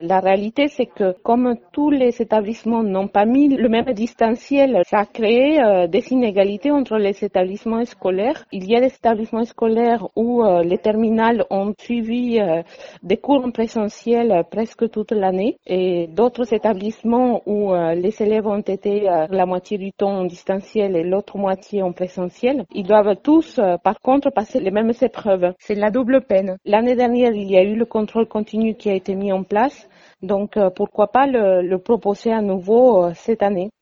La réalité, c'est que comme tous les établissements n'ont pas mis le même distanciel, ça a créé des inégalités entre les établissements scolaires. Il y a des établissements scolaires où les terminales ont suivi des cours en présentiel presque toute l'année et d'autres établissements où les élèves ont été la moitié du temps en distanciel et l'autre moitié en présentiel. Ils doivent tous, par contre, passer les mêmes épreuves. C'est la double peine. L'année dernière, il y a eu le contrôle continu qui a été mis en place. Donc, pourquoi pas le proposer à nouveau cette année.